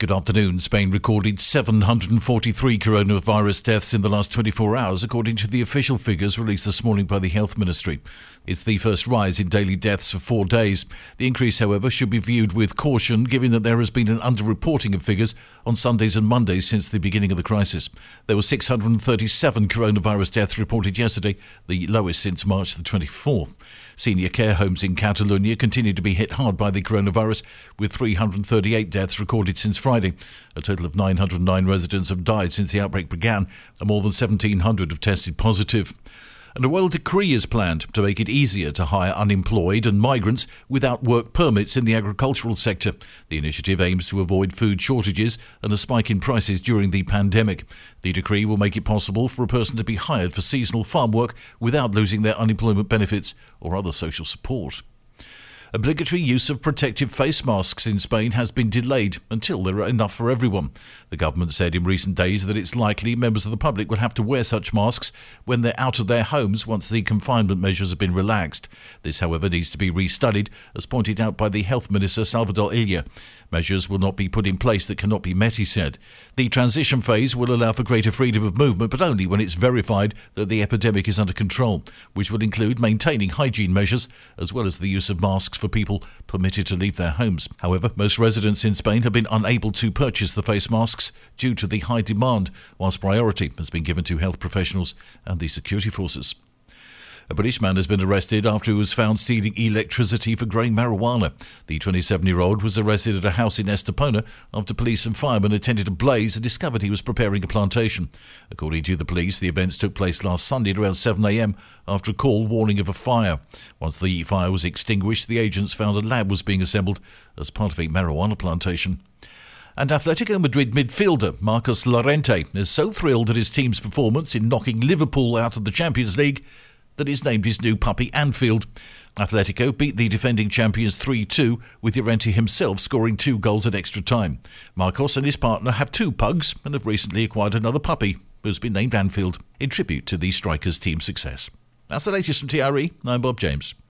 Good afternoon. Spain recorded 743 coronavirus deaths in the last 24 hours, according to the official figures released this morning by the Health Ministry. It's the first rise in daily deaths for 4 days. The increase, however, should be viewed with caution, given that there has been an underreporting of figures on Sundays and Mondays since the beginning of the crisis. There were 637 coronavirus deaths reported yesterday, the lowest since March the 24th. Senior care homes in Catalonia continue to be hit hard by the coronavirus, with 338 deaths recorded since Friday. A total of 909 residents have died since the outbreak began, and more than 1,700 have tested positive. And a royal decree is planned to make it easier to hire unemployed and migrants without work permits in the agricultural sector. The initiative aims to avoid food shortages and a spike in prices during the pandemic. The decree will make it possible for a person to be hired for seasonal farm work without losing their unemployment benefits or other social support. Obligatory use of protective face masks in Spain has been delayed until there are enough for everyone. The government said in recent days that it's likely members of the public will have to wear such masks when they're out of their homes once the confinement measures have been relaxed. This, however, needs to be restudied, as pointed out by the Health Minister Salvador Illa. Measures will not be put in place that cannot be met, he said. The transition phase will allow for greater freedom of movement, but only when it's verified that the epidemic is under control, which will include maintaining hygiene measures as well as the use of masks for people permitted to leave their homes. However, most residents in Spain have been unable to purchase the face masks due to the high demand, whilst priority has been given to health professionals and the security forces. A British man has been arrested after he was found stealing electricity for growing marijuana. The 27-year-old was arrested at a house in Estepona after police and firemen attended a blaze and discovered he was preparing a plantation. According to the police, the events took place last Sunday at around 7 a.m. after a call warning of a fire. Once the fire was extinguished, the agents found a lab was being assembled as part of a marijuana plantation. And Atletico Madrid midfielder Marcos Llorente is so thrilled at his team's performance in knocking Liverpool out of the Champions League that he's named his new puppy Anfield. Atletico beat the defending champions 3-2, with Llorente himself scoring 2 goals at extra time. Marcos and his partner have 2 pugs and have recently acquired another puppy, who's been named Anfield, in tribute to the striker's team success. That's the latest from TRE. I'm Bob James.